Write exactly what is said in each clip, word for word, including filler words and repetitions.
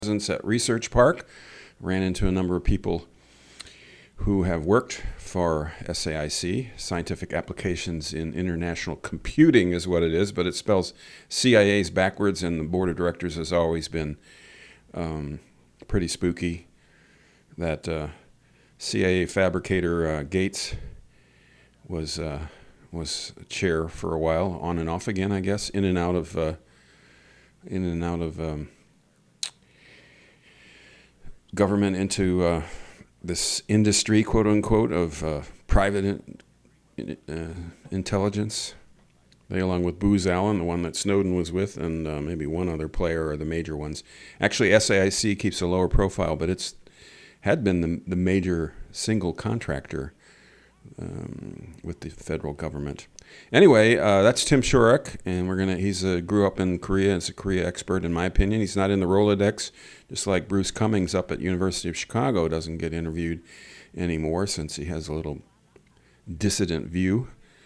presence at Research Park. Ran into a number of people who have worked for S A I C. Scientific Applications in International Computing is what it is, but it spells C I A's backwards, and the board of directors has always been um, pretty spooky. That uh, C I A fabricator uh, Gates was uh, was chair for a while, on and off again, I guess, in and out of uh, in and out of um, government into uh, this industry, quote unquote, of uh, private in, uh, intelligence. They, along with Booz Allen, the one that Snowden was with, and uh, maybe one other player, are the major ones. Actually, S A I C keeps a lower profile, but it's had been the, the major single contractor um, with the federal government. Anyway, uh, that's Tim Shurak, and we're gonna. He's a, grew up in Korea. Is a Korea expert, in my opinion. He's not in the Rolodex, just like Bruce Cummings up at University of Chicago doesn't get interviewed anymore since he has a little dissident view.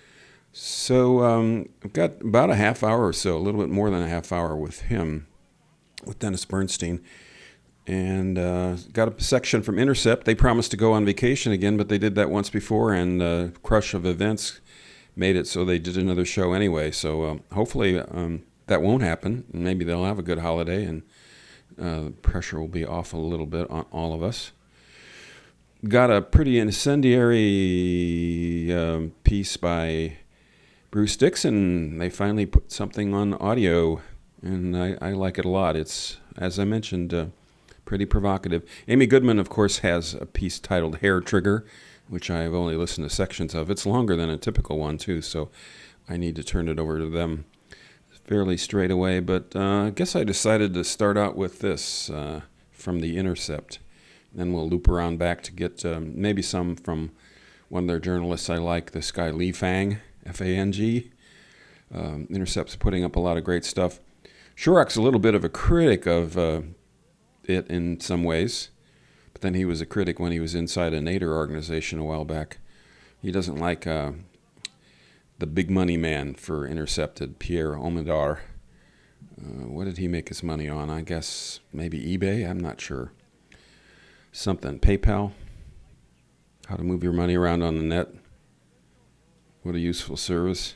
So um, I've got about a half hour or so, a little bit more than a half hour with him, with Dennis Bernstein. And uh, got a section from Intercept. They promised to go on vacation again, but they did that once before, and uh, Crush of Events made it so they did another show anyway. So um, hopefully um, that won't happen. Maybe they'll have a good holiday, and uh, the pressure will be off a little bit on all of us. Got a pretty incendiary um, piece by Bruce Dixon. They finally put something on audio, and I, I like it a lot. It's, as I mentioned, uh, pretty provocative. Amy Goodman, of course, has a piece titled Hair Trigger, which I've only listened to sections of. It's longer than a typical one, too, so I need to turn it over to them fairly straight away. But uh, I guess I decided to start out with this uh, from The Intercept. Then we'll loop around back to get um, maybe some from one of their journalists I like, this guy Lee Fang, F A N G. Um, Intercept's putting up a lot of great stuff. Shurak's a little bit of a critic of uh, it in some ways, but then he was a critic when he was inside a Nader organization a while back. He doesn't like uh, the big money man for Intercepted, Pierre Omidyar. Uh, what did he make his money on? I guess maybe eBay? I'm not sure. Something. PayPal? How to move your money around on the net? What a useful service.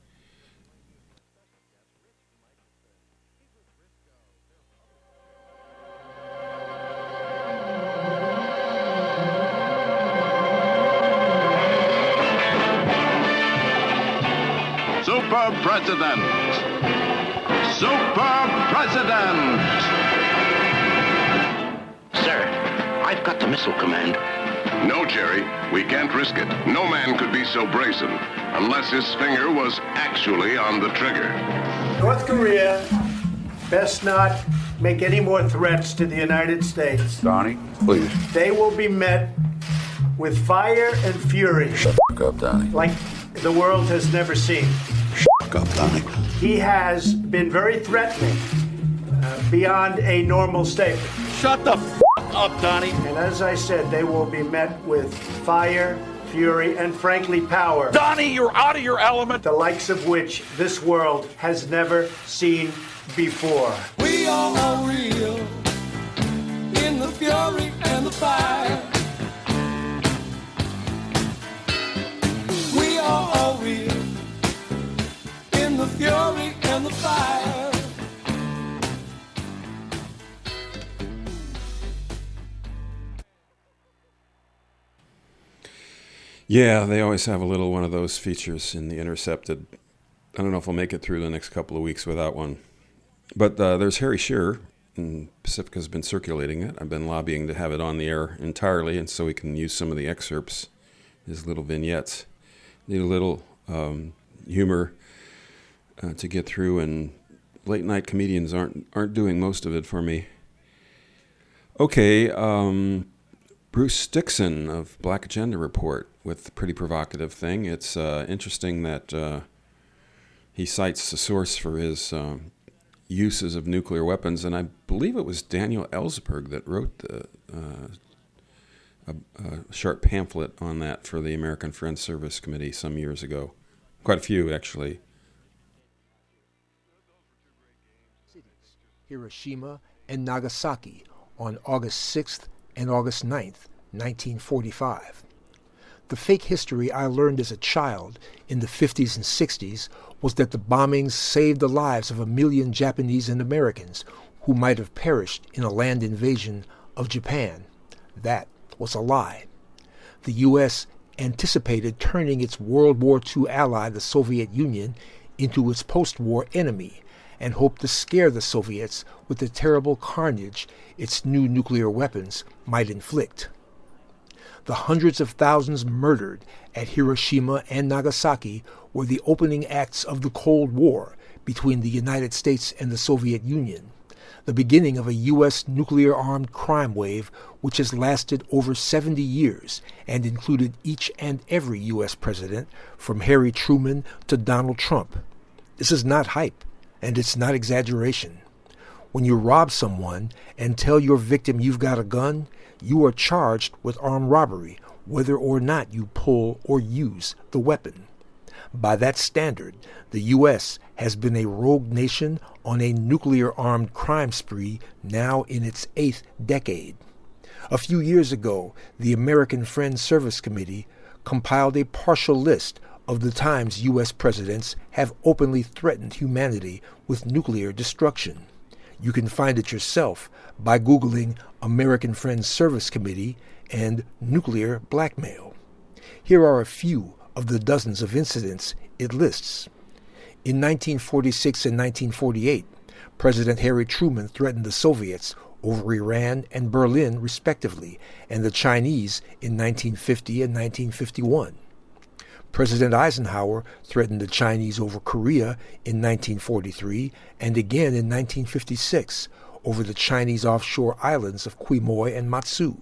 Super President! Super President! Sir, I've got the missile command. No, Jerry, we can't risk it. No man could be so brazen unless his finger was actually on the trigger. North Korea best not make any more threats to the United States. Donnie, please. They will be met with fire and fury. Shut the f*** up, Donnie. Like the world has never seen. Shut up, Donnie. He has been very threatening, uh, beyond a normal statement. Shut the f*** up, Donnie. And as I said, they will be met with fire, fury, and frankly, power. Donnie, you're out of your element. The likes of which this world has never seen before. We are all real in the fury and the fire. We are all real in the fury and the fire. Yeah, they always have a little one of those features in The Intercepted. I don't know if I'll make it through the next couple of weeks without one. But uh, there's Harry Shearer, and Pacifica's been circulating it. I've been lobbying to have it on the air entirely, and so we can use some of the excerpts, his little vignettes. Need a little um, humor uh, to get through, and late-night comedians aren't aren't doing most of it for me. Okay, um, Bruce Dixon of Black Agenda Report with a pretty provocative thing. It's uh, interesting that uh, he cites the source for his uh, uses of nuclear weapons, and I believe it was Daniel Ellsberg that wrote the, uh, a, a short pamphlet on that for the American Friends Service Committee some years ago. Quite a few, actually. Hiroshima and Nagasaki on August sixth and August ninth, nineteen forty-five. The fake history I learned as a child in the fifties and sixties was that the bombings saved the lives of a million Japanese and Americans who might have perished in a land invasion of Japan. That was a lie. The U S anticipated turning its World War Two ally, the Soviet Union, into its post-war enemy, and hoped to scare the Soviets with the terrible carnage its new nuclear weapons might inflict. The hundreds of thousands murdered at Hiroshima and Nagasaki were the opening acts of the Cold War between the United States and the Soviet Union, the beginning of a U S nuclear-armed crime wave which has lasted over seventy years and included each and every U S president, from Harry Truman to Donald Trump. This is not hype, and it's not exaggeration. When you rob someone and tell your victim you've got a gun, you are charged with armed robbery, whether or not you pull or use the weapon. By that standard, the U S has been a rogue nation on a nuclear-armed crime spree now in its eighth decade. A few years ago, the American Friends Service Committee compiled a partial list of the times U S presidents have openly threatened humanity with nuclear destruction. You can find it yourself by Googling American Friends Service Committee and nuclear blackmail. Here are a few of the dozens of incidents it lists. In nineteen forty-six and nineteen forty-eight, President Harry Truman threatened the Soviets over Iran and Berlin, respectively, and the Chinese in nineteen fifty and nineteen fifty-one. President Eisenhower threatened the Chinese over Korea in nineteen forty-three and again in nineteen fifty-six over the Chinese offshore islands of Quemoy and Matsu.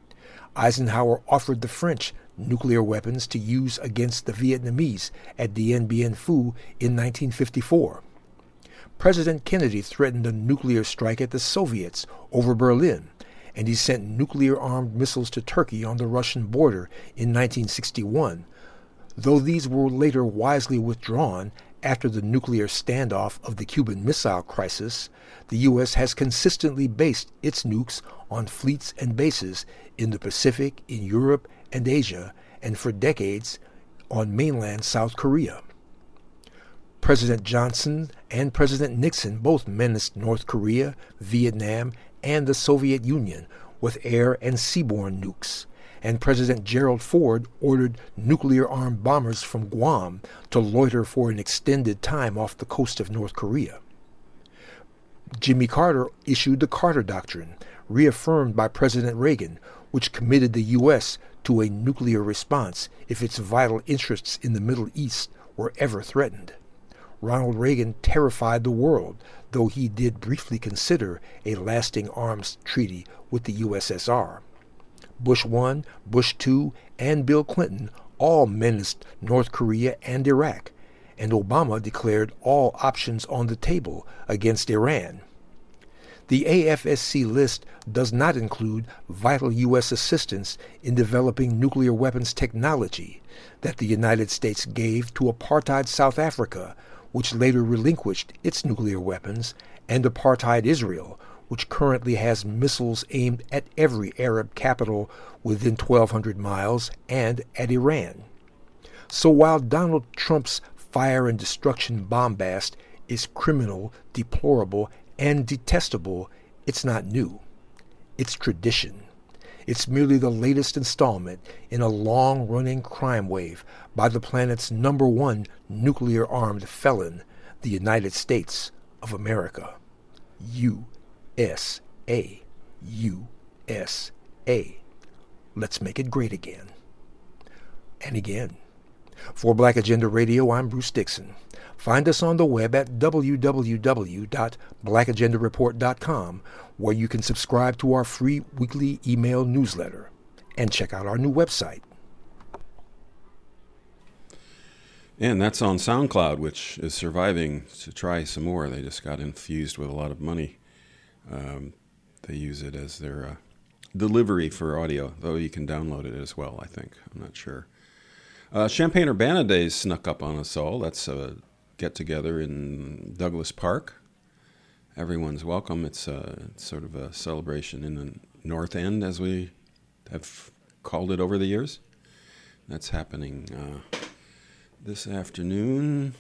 Eisenhower offered the French nuclear weapons to use against the Vietnamese at Dien Bien Phu in nineteen fifty-four. President Kennedy threatened a nuclear strike at the Soviets over Berlin, and he sent nuclear-armed missiles to Turkey on the Russian border in nineteen sixty-one, though these were later wisely withdrawn after the nuclear standoff of the Cuban Missile Crisis. The U S has consistently based its nukes on fleets and bases in the Pacific, in Europe, and Asia, and for decades on mainland South Korea. President Johnson and President Nixon both menaced North Korea, Vietnam, and the Soviet Union with air and seaborne nukes, and President Gerald Ford ordered nuclear-armed bombers from Guam to loiter for an extended time off the coast of North Korea. Jimmy Carter issued the Carter Doctrine, reaffirmed by President Reagan, which committed the U S to a nuclear response if its vital interests in the Middle East were ever threatened. Ronald Reagan terrified the world, though he did briefly consider a lasting arms treaty with the U S S R. Bush one, Bush two, and Bill Clinton all menaced North Korea and Iraq, and Obama declared all options on the table against Iran. The A F S C list does not include vital U S assistance in developing nuclear weapons technology that the United States gave to apartheid South Africa, which later relinquished its nuclear weapons, and apartheid Israel, which currently has missiles aimed at every Arab capital within twelve hundred miles and at Iran. So while Donald Trump's fire and destruction bombast is criminal, deplorable, and detestable, it's not new. It's tradition. It's merely the latest installment in a long-running crime wave by the planet's number one nuclear-armed felon, the United States of America. U S A. U S A. Let's make it great again. And again. For Black Agenda Radio, I'm Bruce Dixon. Find us on the web at w w w dot black agenda report dot com, where you can subscribe to our free weekly email newsletter, and check out our new website. And that's on SoundCloud, which is surviving to try some more. They just got infused with a lot of money. Um, they use it as their uh, delivery for audio, though you can download it as well, I think. I'm not sure. Uh, Champaign-Urbana Days snuck up on us all. That's a get-together in Douglas Park. everyone's welcome. It's, uh, it's sort of a celebration in the North End, as we have called it over the years. That's happening uh, this afternoon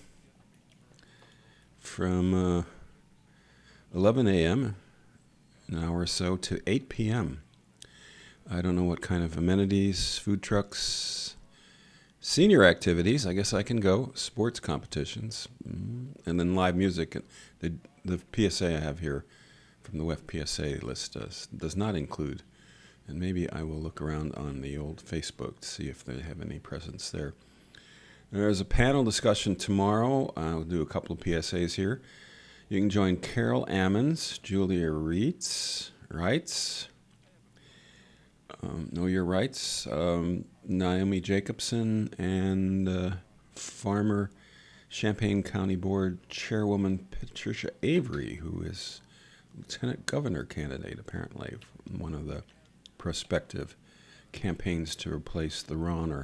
from uh, eleven a.m., an hour or so, to eight p.m. I don't know what kind of amenities, food trucks, senior activities, I guess I can go, sports competitions, and then live music. The, the P S A I have here from the W E F P S A list does, does not include, and maybe I will look around on the old Facebook to see if they have any presence there. There's a panel discussion tomorrow. I'll do a couple of P S As here. You can join Carol Ammons, Julia Reitz, Reitz, um, Know Your Rights, um, Naomi Jacobson, and uh, Farmer Champaign County Board Chairwoman Patricia Avery, who is Lieutenant Governor candidate, apparently, one of the prospective campaigns to replace the Ronner.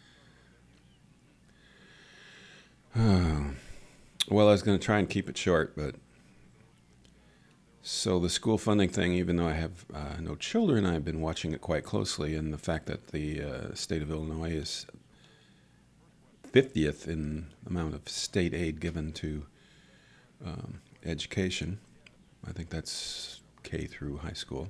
Oh. Well, I was going to try and keep it short, but so the school funding thing, even though I have uh, no children, I've been watching it quite closely, and the fact that the uh, state of Illinois is fiftieth in amount of state aid given to um, education, I think that's K through high school,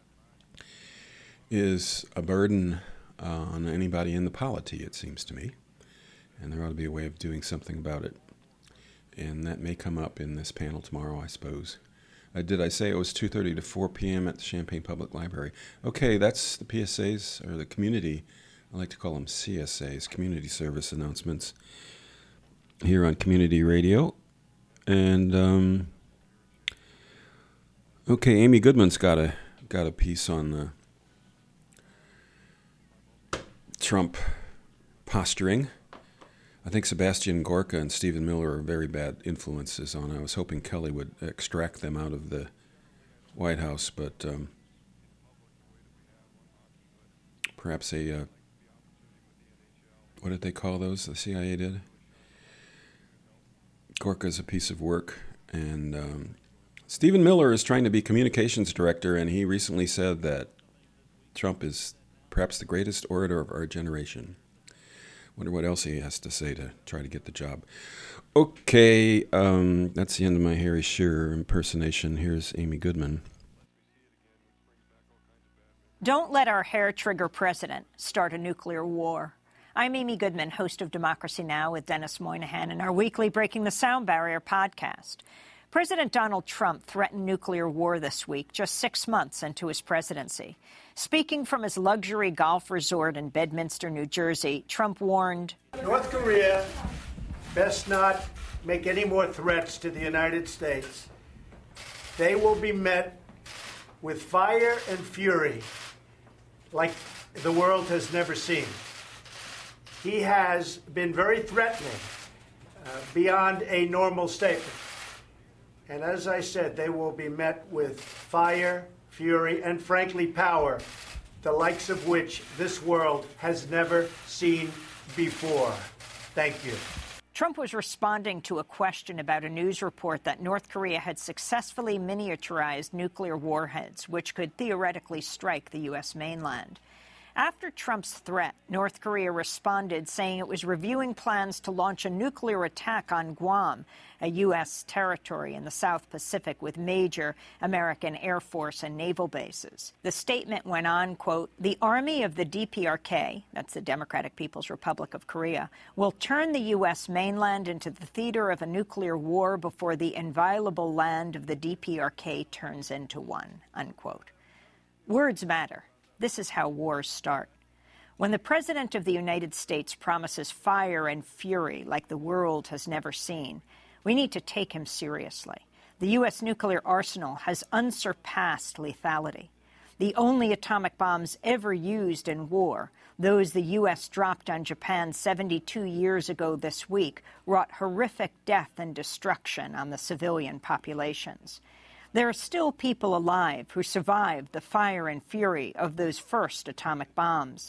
is a burden uh, on anybody in the polity, it seems to me, and there ought to be a way of doing something about it. And that may come up in this panel tomorrow, I suppose. Uh, did I say it was two thirty to four p.m. at the Champaign Public Library? Okay, that's the P S As, or the community, I like to call them C S As, community service announcements, here on Community Radio. And, um, okay, Amy Goodman's got a, got a piece on the Trump posturing. I think Sebastian Gorka and Stephen Miller are very bad influences on. I was hoping Kelly would extract them out of the White House, but um, perhaps a, uh, what did they call those? The C I A did? Gorka's a piece of work, and um, Stephen Miller is trying to be communications director, and he recently said that Trump is perhaps the greatest orator of our generation. Wonder what else he has to say to try to get the job. Okay, um, that's the end of my Harry Shearer impersonation. Here's Amy Goodman. Don't let our hair-trigger president start a nuclear war. I'm Amy Goodman, host of Democracy Now! With Dennis Moynihan and our weekly Breaking the Sound Barrier podcast. President Donald Trump threatened nuclear war this week, just six months into his presidency. Speaking from his luxury golf resort in Bedminster, New Jersey, Trump warned, North Korea best not make any more threats to the United States. They will be met with fire and fury like the world has never seen. He has been very threatening, uh, beyond a normal statement. And as I said, they will be met with fire, fury, and frankly, power, the likes of which this world has never seen before. Thank you. Trump was responding to a question about a news report that North Korea had successfully miniaturized nuclear warheads, which could theoretically strike the U S mainland. After Trump's threat, North Korea responded, saying it was reviewing plans to launch a nuclear attack on Guam, a U S territory in the South Pacific with major American Air Force and naval bases. The statement went on, quote, "The army of the D P R K, that's the Democratic People's Republic of Korea, will turn the U S mainland into the theater of a nuclear war before the inviolable land of the D P R K turns into one," unquote. Words matter. This is how wars start. When the President of the United States promises fire and fury like the world has never seen, we need to take him seriously. The U S nuclear arsenal has unsurpassed lethality. The only atomic bombs ever used in war, those the U S dropped on Japan seventy-two years ago this week, wrought horrific death and destruction on the civilian populations. There are still people alive who survived the fire and fury of those first atomic bombs.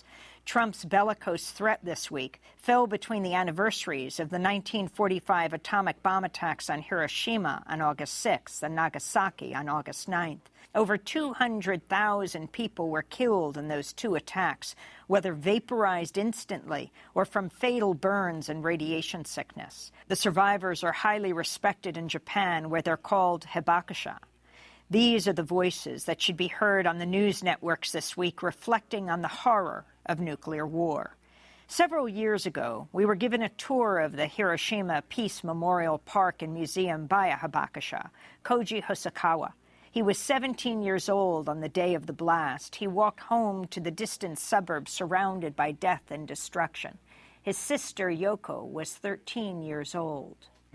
Trump's bellicose threat this week fell between the anniversaries of the nineteen forty-five atomic bomb attacks on Hiroshima on August sixth and Nagasaki on August ninth. Over two hundred thousand people were killed in those two attacks, whether vaporized instantly or from fatal burns and radiation sickness. The survivors are highly respected in Japan, where they're called hibakusha. These are the voices that should be heard on the news networks this week, reflecting on the horror of nuclear war. Several years ago, we were given a tour of the Hiroshima Peace Memorial Park and Museum by a hibakusha, Koji Hosokawa. He was seventeen years old on the day of the blast. He walked home to the distant suburbs surrounded by death and destruction. His sister, Yoko, was thirteen years old.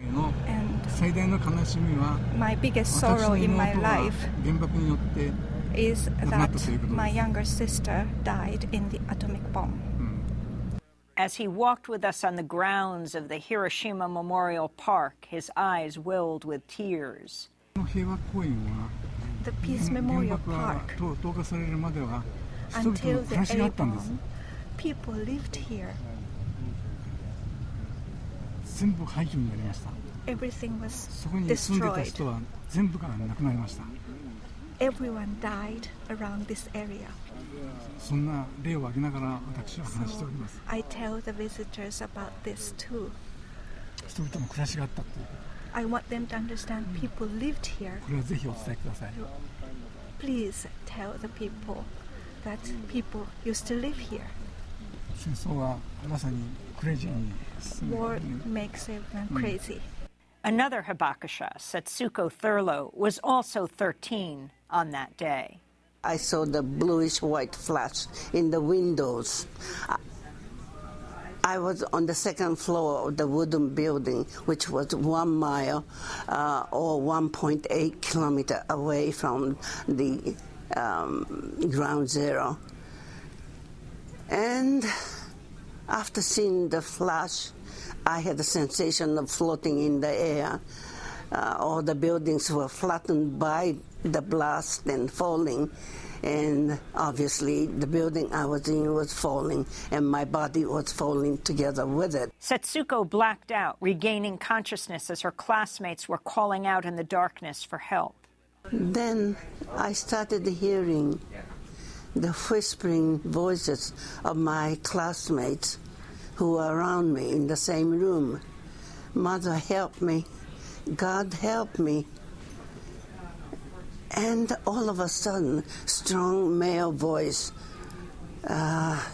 And my biggest sorrow in my life is that my younger sister died in the atomic bomb. As he walked with us on the grounds of the Hiroshima Memorial Park, his eyes welled with tears. The Peace Memorial Park, until the A-bomb, people lived here. Everything was destroyed. Everyone died around this area. So I tell the visitors about this too. I want them to understand people lived here. Please tell the people that people used to live here. War makes everyone crazy. Another hibakusha, Setsuko Thurlow, was also thirteen on that day. I saw the bluish-white flash in the windows. I was on the second floor of the wooden building, which was one mile uh, or one point eight kilometer away from the um, ground zero. And after seeing the flash, I had the sensation of floating in the air. Uh, all the buildings were flattened by the blast and falling. And obviously, the building I was in was falling, and my body was falling together with it. Setsuko blacked out, regaining consciousness as her classmates were calling out in the darkness for help. Then I started hearing the whispering voices of my classmates who were around me in the same room. Mother, help me. God, help me. And all of a sudden, strong male voice uh,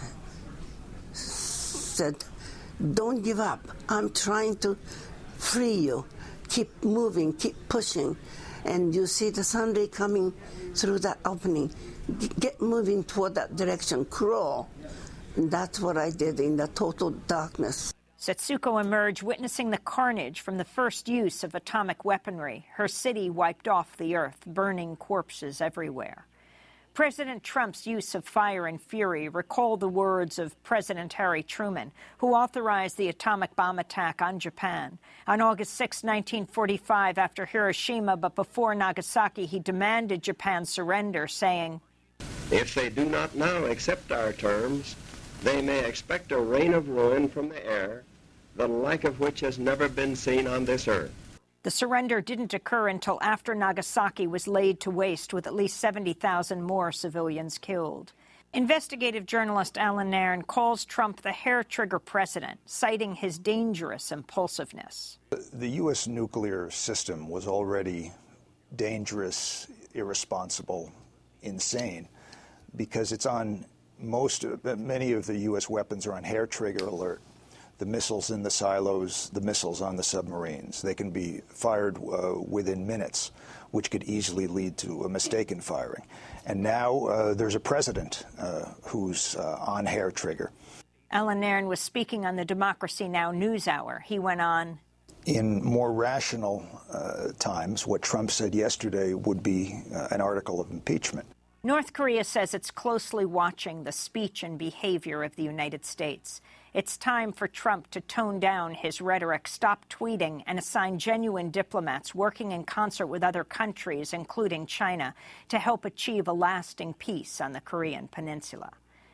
said, don't give up. I'm trying to free you. Keep moving, keep pushing. And you see the sun ray coming through that opening. Get moving toward that direction, crawl. And that's what I did in the total darkness. Setsuko emerged witnessing the carnage from the first use of atomic weaponry. Her city wiped off the earth, burning corpses everywhere. President Trump's use of fire and fury recalled the words of President Harry Truman, who authorized the atomic bomb attack on Japan. On August sixth, nineteen forty-five, after Hiroshima but before Nagasaki, he demanded Japan's surrender, saying, "If they do not now accept our terms, they may expect a rain of ruin from the air, the like of which has never been seen on this earth." The surrender didn't occur until after Nagasaki was laid to waste, with at least seventy thousand more civilians killed. Investigative journalist Alan Nairn calls Trump the hair-trigger president, citing his dangerous impulsiveness. The U S nuclear system was already dangerous, irresponsible, insane, because it's on most, many of the U S weapons are on hair-trigger alert. The missiles in the silos, the missiles on the submarines. They can be fired uh, within minutes, which could easily lead to a mistaken firing. And now uh, there's a president uh, who's uh, on hair trigger. Alan Nairn was speaking on the Democracy Now! NewsHour. He went on, in more rational uh, times, what Trump said yesterday would be uh, an article of impeachment. North Korea says it's closely watching the speech and behavior of the United States. It's time for Trump to tone down his rhetoric, stop tweeting, and assign genuine diplomats working in concert with other countries, including China, to help achieve a lasting peace on the Korean peninsula.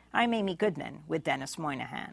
I'm Amy Goodman with Dennis Moynihan.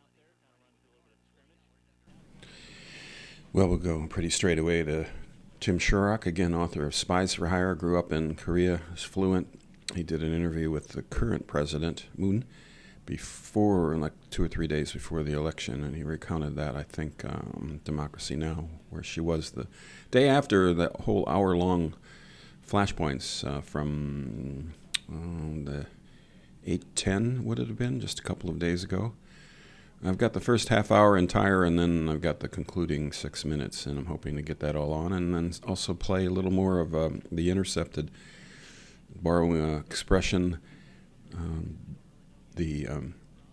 Well, we'll go pretty straight away to Tim Shurock, again, author of Spies for Hire, grew up in Korea, is fluent. He did an interview with the current president, Moon, before, like two or three days before the election, and he recounted that, I think, um, Democracy Now!, where she was the day after that whole hour-long flashpoints uh, from um, the eight ten, would it have been, just a couple of days ago. I've got the first half hour entire, and then I've got the concluding six minutes, and I'm hoping to get that all on, and then also play a little more of um, The Intercepted, borrowing an expression, um, the um,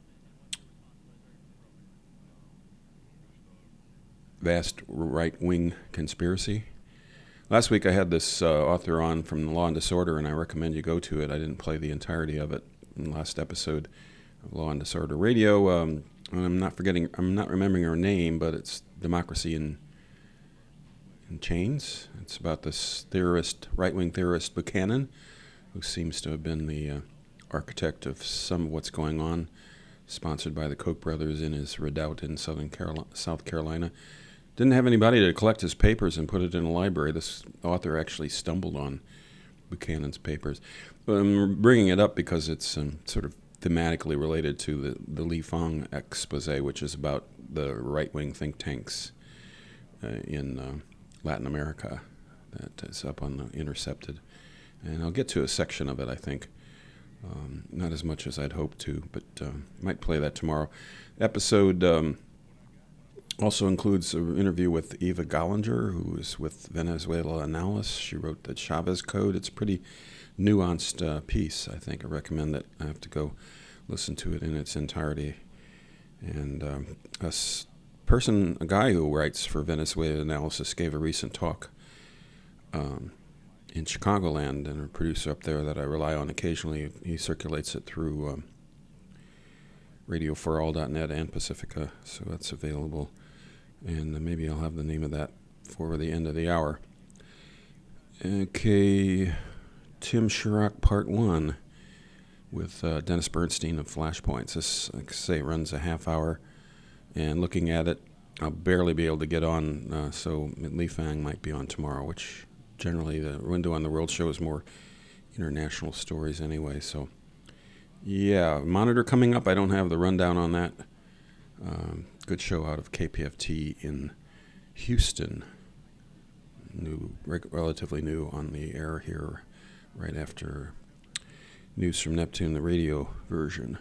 vast right-wing conspiracy. Last week I had this uh, author on from Law and Disorder, and I recommend you go to it. I didn't play the entirety of it in the last episode of Law and Disorder Radio. Um, I'm not forgetting, I'm not remembering her name, but it's Democracy in in Chains. It's about this theorist, right-wing theorist Buchanan, who seems to have been the uh, architect of some of what's going on, sponsored by the Koch brothers in his redoubt in Southern Carolina, South Carolina. Didn't have anybody to collect his papers and put it in a library. This author actually stumbled on Buchanan's papers. But I'm bringing it up because it's um, sort of thematically related to the, the Li Fang expose, which is about the right-wing think tanks uh, in uh, Latin America. That is up on the Intercepted. And I'll get to a section of it, I think. Um, not as much as I'd hoped to, but uh, might play that tomorrow. Episode um, also includes an interview with Eva Gollinger, who is with Venezuela Analysis. She wrote the Chavez Code. It's a pretty nuanced uh, piece, I think. I recommend that. I have to go listen to it in its entirety. And um, a s- person, a guy who writes for Venezuela Analysis, gave a recent talk um, in Chicagoland, and a producer up there that I rely on occasionally. He circulates it through um, radio for all dot net and Pacifica, so that's available. And uh, maybe I'll have the name of that for the end of the hour. Okay, Tim Shurock Part one with uh, Dennis Bernstein of Flashpoints. This, like I say, runs a half hour, and looking at it, I'll barely be able to get on, uh, so Li Fang might be on tomorrow, which generally the window on the world show is more international stories anyway. So, yeah, Monitor coming up. I don't have the rundown on that. Um, good show out of K P F T in Houston. New, reg- relatively new on the air here, right after News from Neptune, the radio version.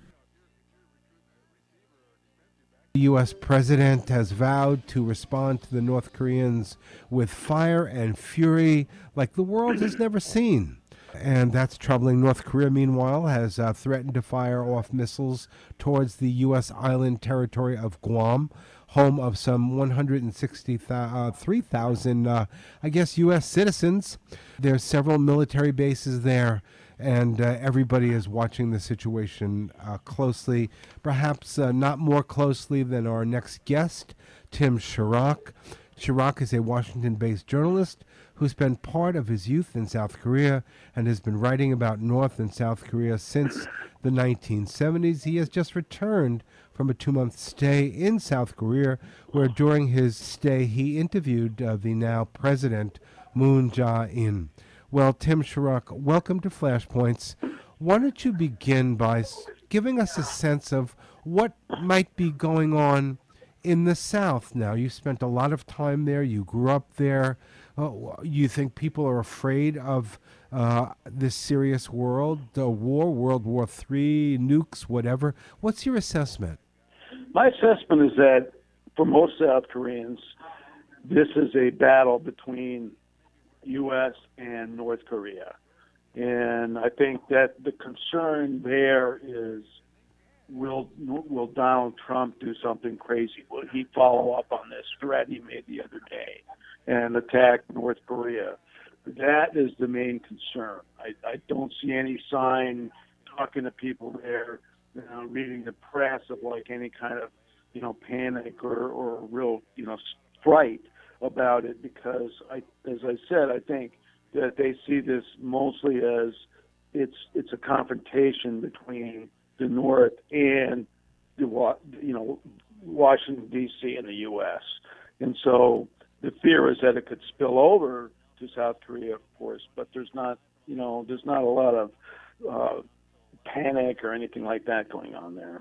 The U S president has vowed to respond to the North Koreans with fire and fury like the world has never seen. And that's troubling. North Korea, meanwhile, has uh, threatened to fire off missiles towards the U S island territory of Guam, home of some one hundred sixty-three thousand, uh, I guess, U S citizens. There's several military bases there, and uh, everybody is watching the situation uh, closely, perhaps uh, not more closely than our next guest, Tim Shurock. Shurock is a Washington-based journalist who spent part of his youth in South Korea and has been writing about North and South Korea since the nineteen seventies. He has just returned from a two-month stay in South Korea, where during his stay he interviewed uh, the now president, Moon Jae-in. Well, Tim Shurock, welcome to Flashpoints. Why don't you begin by giving us a sense of what might be going on in the South now? You spent a lot of time there. You grew up there. Uh, you think people are afraid of uh, this serious world, the war, World War Three, nukes, whatever? What's your assessment? My assessment is that for most South Koreans, this is a battle between U S and North Korea. And I think that the concern there is, will will Donald Trump do something crazy? Will he follow up on this threat he made the other day and attack North Korea? That is the main concern. I, I don't see any sign, talking to people there, you know, reading the press, of like any kind of, you know, panic or, or real, you know, fright about it, because I, as I said, I think that they see this mostly as it's it's a confrontation between the North and the Wa- you know Washington D C and the U S And so the fear is that it could spill over to South Korea, of course, but there's not you know there's not a lot of uh, panic or anything like that going on there.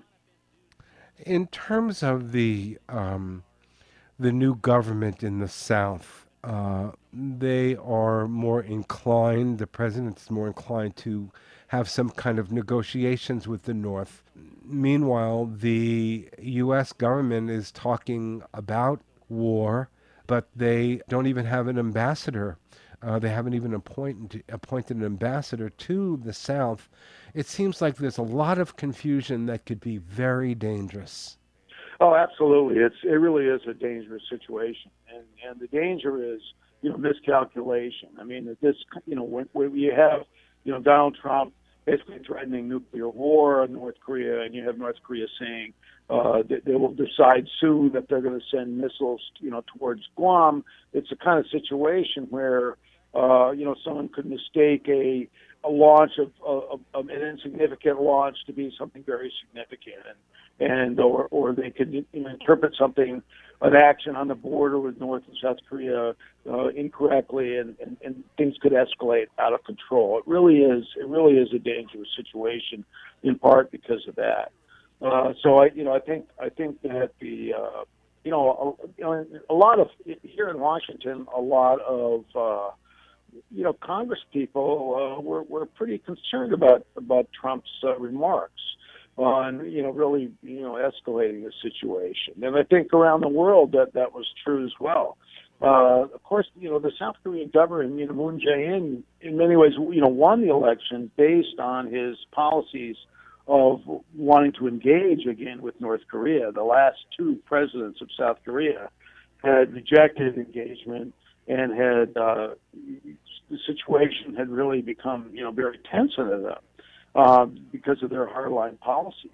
In terms of the um, the new government in the South, uh, they are more inclined, the president's more inclined to have some kind of negotiations with the North. Meanwhile, the U S government is talking about war, but they don't even have an ambassador. Uh, they haven't even appointed, appointed an ambassador to the South. It seems like there's a lot of confusion that could be very dangerous. Oh, absolutely. It's it really is a dangerous situation, and and the danger is you know miscalculation. I mean, that this you know when, when you have you know Donald Trump basically threatening nuclear war on North Korea, and you have North Korea saying uh, that they will decide soon that they're going to send missiles you know towards Guam. It's a kind of situation where uh, you know someone could mistake a a launch of, of, of an insignificant launch to be something very significant, and, and or or they could you know, interpret something, an action on the border with North and South Korea uh, incorrectly, and, and, and things could escalate out of control. It really is it really is a dangerous situation, in part because of that. Uh, so I you know I think I think that the uh, you know a, you know a lot of here in Washington, a lot of uh, you know, Congress people uh, were were pretty concerned about about Trump's uh, remarks on you know really you know escalating the situation, and I think around the world that that was true as well. Uh, of course, you know the South Korean government, you know Moon Jae-in, in many ways, you know won the election based on his policies of wanting to engage again with North Korea. The last two presidents of South Korea had rejected engagement and had uh, the situation had really become, you know, very tense to them uh, because of their hardline policies.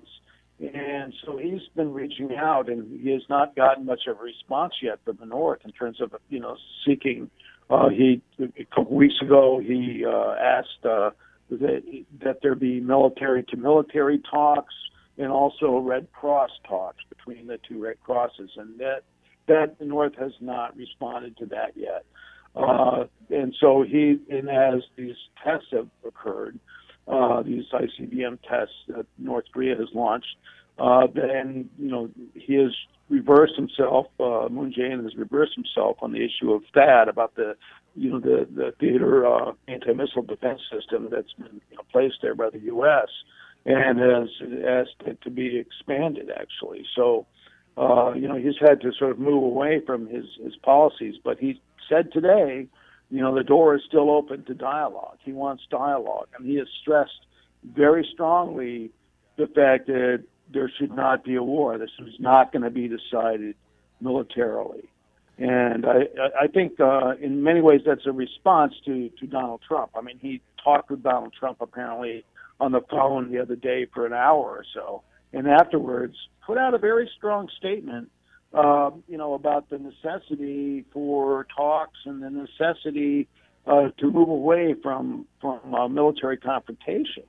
And so he's been reaching out, and he has not gotten much of a response yet from the North in terms of, you know, seeking. Uh, he a couple weeks ago he uh, asked uh, that that there be military to military talks and also Red Cross talks between the two Red Crosses, and that. that the North has not responded to that yet. Uh, and so he, and as these tests have occurred, uh, these I C B M tests that North Korea has launched, uh, then, you know, he has reversed himself, uh, Moon Jae-in has reversed himself on the issue of THAAD, about the, you know, the, the theater uh, anti-missile defense system that's been you know, placed there by the U S and has asked it to be expanded, actually. So, Uh, you know, he's had to sort of move away from his, his policies, but he said today, you know, the door is still open to dialogue. He wants dialogue, and he has stressed very strongly the fact that there should not be a war. This is not going to be decided militarily. And I, I think uh, in many ways that's a response to, to Donald Trump. I mean, he talked with Donald Trump apparently on the phone the other day for an hour or so, and afterwards put out a very strong statement, uh, you know, about the necessity for talks and the necessity uh, to move away from from uh, military confrontation.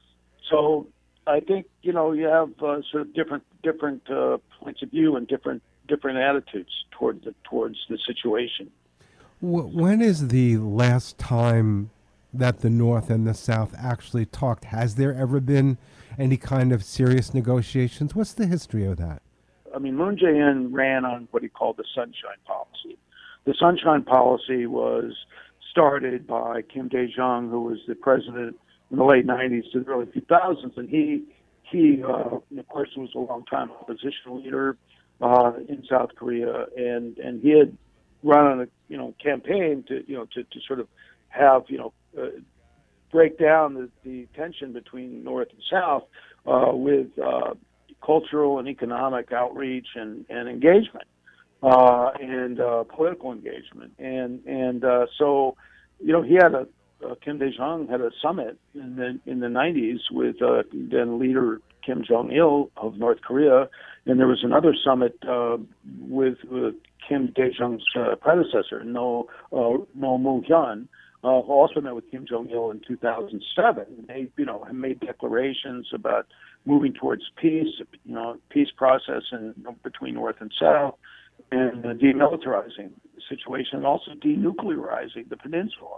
So I think you know you have uh, sort of different different uh, points of view and different different attitudes toward the towards the situation. When is the last time that the North and the South actually talked? Has there ever been any kind of serious negotiations? What's the history of that? I mean, Moon Jae-in ran on what he called the Sunshine Policy. The Sunshine Policy was started by Kim Dae-jung, who was the president in the late nineties to the early two thousands, and he, he uh, of course, was a long-time opposition leader uh, in South Korea, and, and he had run on a you know campaign to you know to, to sort of have you know uh, break down the, the tension between North and South uh, with uh, cultural and economic outreach and, and engagement uh, and uh, political engagement. And and uh, so, you know, he had a, uh, Kim Dae-jung had a summit in the in the nineties with uh, then leader Kim Jong-il of North Korea, and there was another summit uh, with, with Kim Dae-jung's uh, predecessor, No uh, No Moo-hyun, uh, also met with Kim Jong Il in two thousand seven. They, you know, made declarations about moving towards peace, you know, peace process in, between North and South, and uh, demilitarizing the situation, and also denuclearizing the peninsula.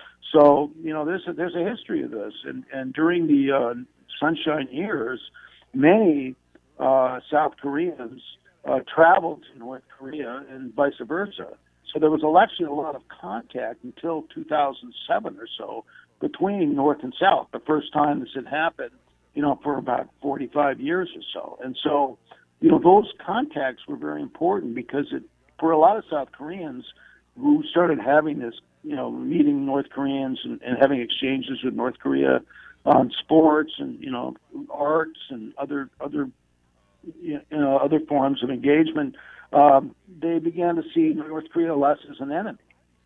So, you know, there's a, there's a history of this, and and during the uh, Sunshine Years, many uh, South Koreans uh, traveled to North Korea and vice versa. So there was actually a lot of contact until two thousand seven or so between North and South, the first time this had happened, you know, for about forty-five years or so. And so, you know, those contacts were very important because it, for a lot of South Koreans who started having this, you know, meeting North Koreans and, and having exchanges with North Korea on sports and, you know, arts and other, other, you know, other forms of engagement, um, they began to see North Korea less as an enemy.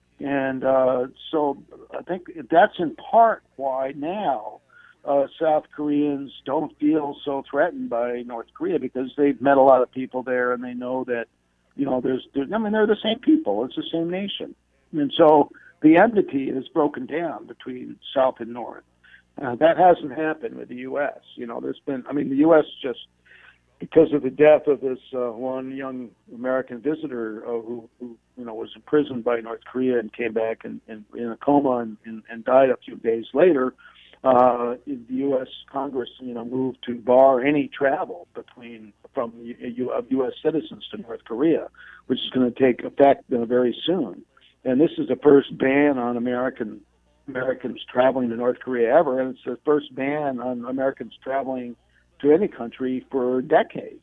And uh, so I think that's in part why now uh, South Koreans don't feel so threatened by North Korea, because they've met a lot of people there and they know that, you know, there's, there's I mean, they're the same people. It's the same nation. And so the enmity is broken down between South and North. Uh, that hasn't happened with the U S. You know, there's been, I mean, the U S just, because of the death of this uh, one young American visitor uh, who, who, you know, was imprisoned by North Korea and came back in, in, in a coma and, and, and died a few days later, uh, the U S Congress, you know, moved to bar any travel between from U, of U S citizens to North Korea, which is going to take effect uh, very soon. And this is the first ban on American Americans traveling to North Korea ever, and it's the first ban on Americans traveling to any country for decades.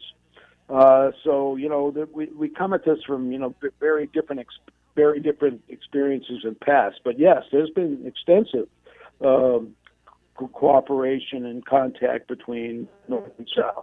Uh, so, you know, the, we, we come at this from, you know, very different, ex- very different experiences in the past. But yes, there's been extensive um, co- cooperation and contact between North and South.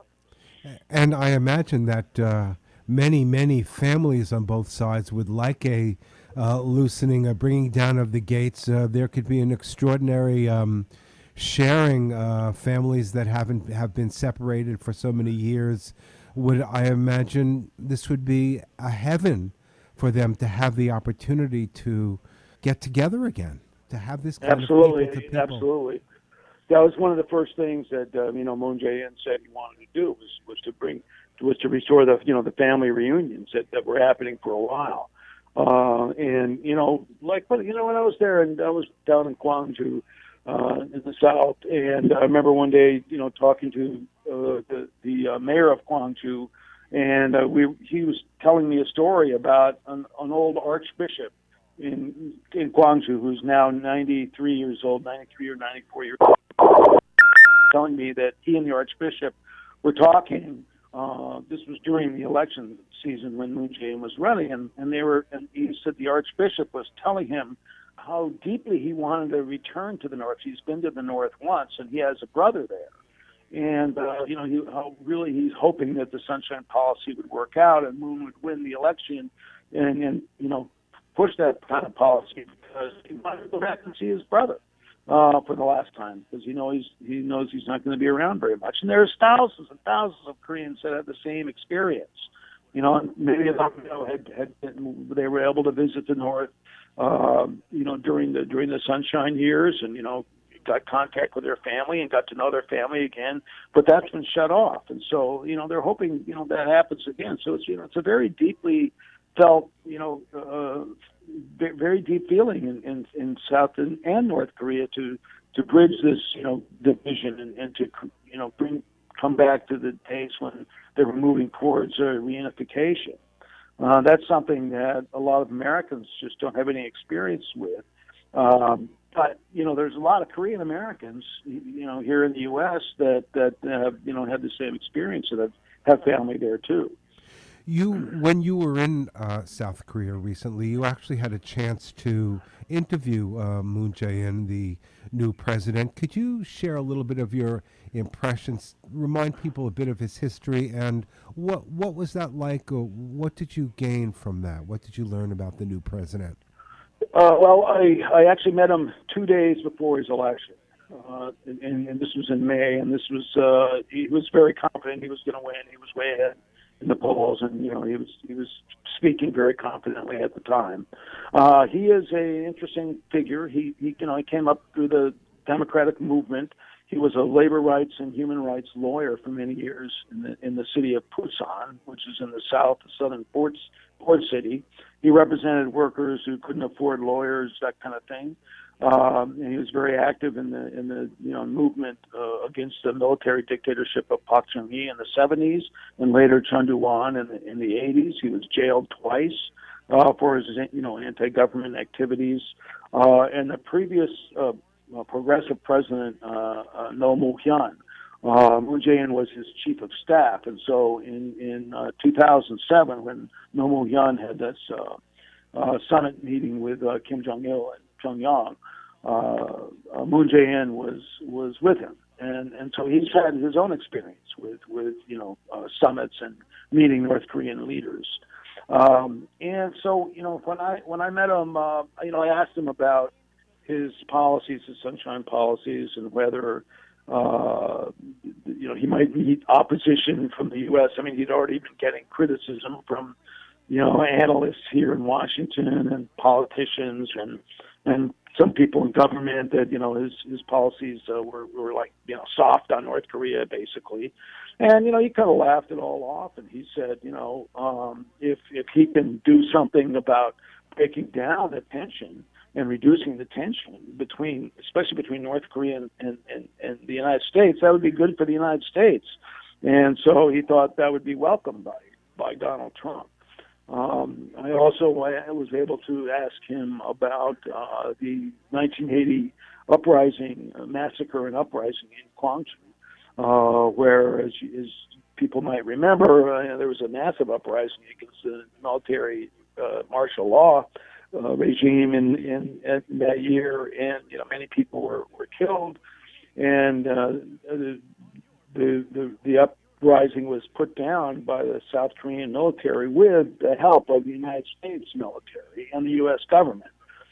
And I imagine that uh, many, many families on both sides would like a uh, loosening, a bringing down of the gates. Uh, there could be an extraordinary um, sharing. Uh, families that haven't have been separated for so many years would, I imagine, this would be a heaven for them to have the opportunity to get together again, to have this kind absolutely, of people to people. Absolutely. That was one of the first things that uh, you know Moon Jae-in said he wanted to do was was to bring was to restore the you know the family reunions that, that were happening for a while. Uh, and you know, like you know, when I was there and I was down in Gwangju, uh, in the south, and I remember one day, you know, talking to uh, the the uh, mayor of Gwangju, and uh, we he was telling me a story about an, an old archbishop in in Gwangju who's now ninety-three years old, ninety-three or ninety-four years old, telling me that he and the archbishop were talking. Uh, this was during the election season when Moon Jae-in was running, and, and they were. And he said the archbishop was telling him how deeply he wanted to return to the North. He's been to the North once, and he has a brother there. And uh, you know, he, how really he's hoping that the Sunshine Policy would work out, and Moon would win the election, and, and you know, push that kind of policy because he wanted to go back and see his brother uh, for the last time, because you know he's he knows he's not going to be around very much. And there's thousands and thousands of Koreans that have the same experience. You know, and many of them you know, had, had been, they were able to visit the North, uh, you know, during the during the Sunshine Years, and you know, got contact with their family and got to know their family again. But that's been shut off, and so you know they're hoping you know that happens again. So it's you know it's a very deeply felt, you know, uh, very deep feeling in, in, in South and, and North Korea to to bridge this, you know, division and, and to, you know, bring come back to the days when they were moving towards uh, reunification. Uh, that's something that a lot of Americans just don't have any experience with. Um, but you know, there's a lot of Korean Americans, you know, here in the U S that that have you know had the same experience that have, have family there too. You, when you were in uh, South Korea recently, you actually had a chance to interview uh, Moon Jae-in, the new president. Could you share a little bit of your impressions, remind people a bit of his history, and what what was that like, or what did you gain from that? What did you learn about the new president? Uh, well, I, I actually met him two days before his election, uh, and, and this was in May, and this was uh, he was very confident he was going to win. He was way ahead in the polls, and you know he was he was speaking very confidently at the time. Uh, he is a interesting figure. He, he you know he came up through the Democratic movement. He was a labor rights and human rights lawyer for many years in the in the city of Busan, which is in the south, the southern port port city. He represented workers who couldn't afford lawyers, that kind of thing. Um, and he was very active in the in the you know movement uh, against the military dictatorship of Park Chung-hee in the seventies, and later Chun Doo-hwan in the in the eighties. He was jailed twice uh, for his you know anti-government activities. Uh, and the previous uh, progressive president, uh, uh, Roh Moo-hyun, uh, Moon Jae-in was his chief of staff, and so in in uh, two thousand seven, when Roh Moo-hyun had this uh, uh, summit meeting with uh, Kim Jong-il and Pyongyang, uh, uh, Moon Jae-in was was with him, and and so he's had his own experience with with you know uh, summits and meeting North Korean leaders, um, and so you know when I when I met him, uh, you know I asked him about his policies, his sunshine policies, and whether uh, you know he might meet opposition from the U S. I mean, he'd already been getting criticism from you know analysts here in Washington and politicians and and some people in government that you know his his policies uh, were were like you know soft on North Korea basically, and you know he kind of laughed it all off, and he said you know um, if if he can do something about breaking down the tension and reducing the tension between, especially between North Korea and, and, and, and the United States, that would be good for the United States. And so he thought that would be welcomed by, by Donald Trump. Um, I also I was able to ask him about uh, the nineteen eighty uprising, uh, massacre and uprising in Gwangju, uh, where, as, as people might remember, uh, there was a massive uprising against the military uh, martial law Uh, regime in, in, in that year, and you know many people were, were killed, and uh, the, the the the uprising was put down by the South Korean military with the help of the United States military and the U S government,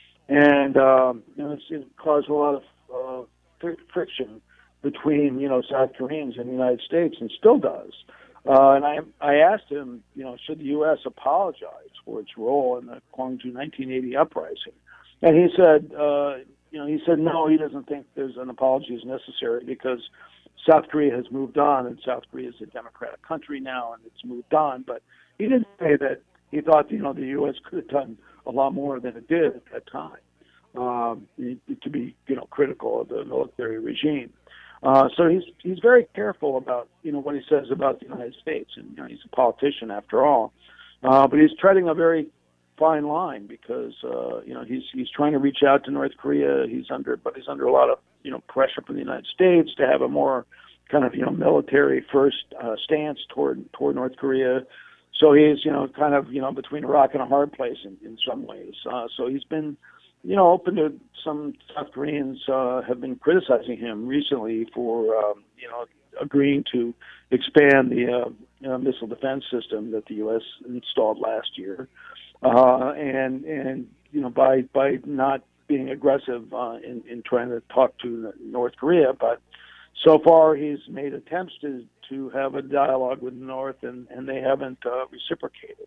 and um, you know, it's, it caused a lot of uh, friction between you know South Koreans and the United States, and still does. Uh, and I I asked him, you know, should the U S apologize for its role in the Gwangju nineteen eighty uprising? And he said, uh, you know, he said no, he doesn't think there's an apology is necessary because South Korea has moved on, and South Korea is a democratic country now, and it's moved on. But he didn't say that he thought, you know, the U S could have done a lot more than it did at that time um, to be, you know, critical of the military regime. Uh, so he's he's very careful about you know what he says about the United States, and you know, he's a politician after all. Uh, but he's treading a very fine line because uh, you know he's he's trying to reach out to North Korea. He's under, but he's under a lot of you know pressure from the United States to have a more kind of you know military first uh, stance toward toward North Korea. So he's you know kind of you know between a rock and a hard place in, in some ways. Uh, so he's been. You know, open to some South Koreans uh, have been criticizing him recently for, um, you know, agreeing to expand the uh, you know, missile defense system that the U S installed last year, uh, and and you know by by not being aggressive uh, in in trying to talk to North Korea, but so far he's made attempts to to have a dialogue with the North, and and they haven't uh, reciprocated.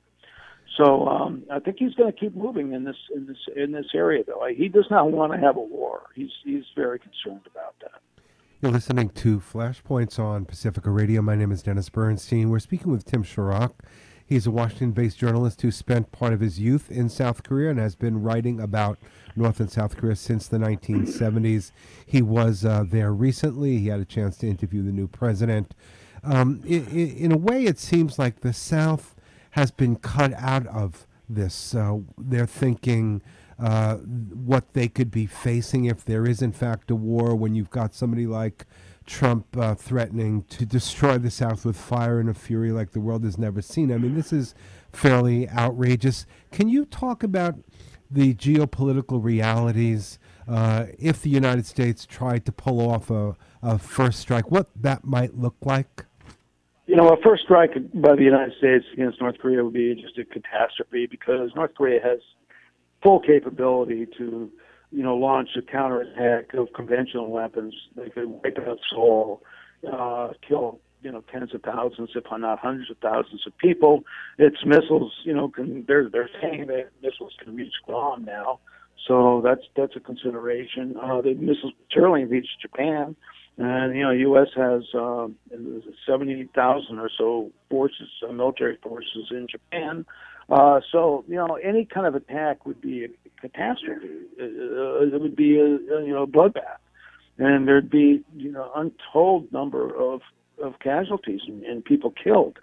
So um, I think he's going to keep moving in this in this in this area, though. He does not want to have a war. He's he's very concerned about that. You're listening to Flashpoints on Pacifica Radio. My name is Dennis Bernstein. We're speaking with Tim Shorrock. He's a Washington-based journalist who spent part of his youth in South Korea and has been writing about North and South Korea since the nineteen seventies. He was uh, there recently. He had a chance to interview the new president. Um, in, in a way, it seems like the South has been cut out of this. Uh, they're thinking uh, what they could be facing if there is, in fact, a war, when you've got somebody like Trump uh, threatening to destroy the South with fire and a fury like the world has never seen. I mean, this is fairly outrageous. Can you talk about the geopolitical realities uh, if the United States tried to pull off a, a first strike, what that might look like? You know, a first strike by the United States against North Korea would be just a catastrophe because North Korea has full capability to, you know, launch a counterattack of conventional weapons. They could wipe out Seoul, uh, kill, you know, tens of thousands, if not hundreds of thousands of people. Its missiles, you know, can they're they're saying that missiles can reach Guam now, so that's that's a consideration. Uh, the missiles certainly reached Japan, and you know, U S has uh, seventy thousand or so forces, uh, military forces in Japan. Uh, so you know, any kind of attack would be a catastrophe. Uh, it would be a, a you know bloodbath, and there'd be you know untold number of of casualties and, and people killed.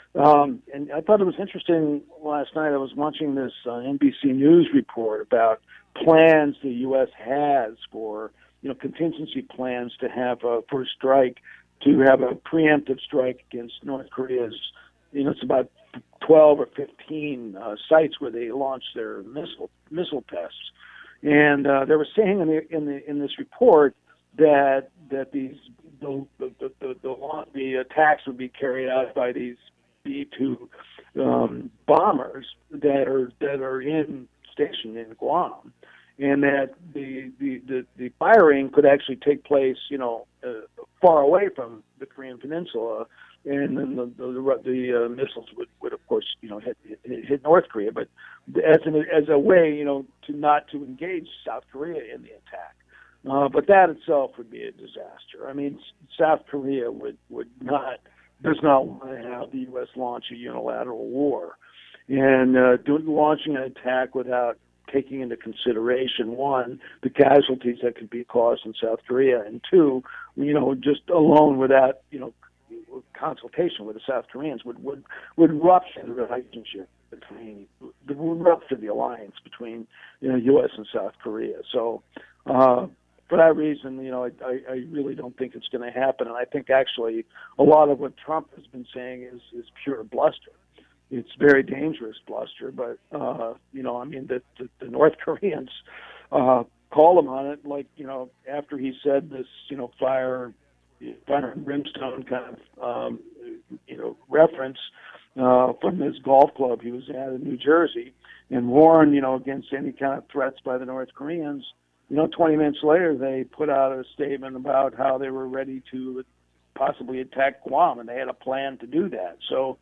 Um, and I thought it was interesting last night. I was watching this uh, N B C News report about plans the U S has for you know contingency plans to have a for a strike to have a preemptive strike against North Korea's. You know, it's about twelve or fifteen uh, sites where they launched their missile missile tests, and uh, they were saying in the in the in this report that that these the the the, the, the, the attacks would be carried out by these B two um, bombers that are that are in stationed in Guam, and that the the the, the firing could actually take place, you know, uh, far away from the Korean Peninsula. And then the the, the, the uh, missiles would, would of course you know hit, hit, hit North Korea, but as an, as a way you know to not to engage South Korea in the attack. Uh, but that itself would be a disaster. I mean, South Korea would would not does not want to have the U S launch a unilateral war, and uh, doing launching an attack without taking into consideration, one, the casualties that could be caused in South Korea, and two, you know, just alone without you know. consultation with the South Koreans would would, would rupture the relationship between would rupture the alliance between you know U S and South Korea. So uh, for that reason, you know, I, I really don't think it's going to happen, and I think actually a lot of what Trump has been saying is is pure bluster. It's very dangerous bluster, but uh, you know, I mean, the the, the North Koreans uh, call him on it, like you know, after he said this, you know, fire. Fire and brimstone kind of, um, you know, reference uh, from this golf club he was at in New Jersey, and warned, you know, against any kind of threats by the North Koreans. You know, twenty minutes later, they put out a statement about how they were ready to possibly attack Guam, and they had a plan to do that. So,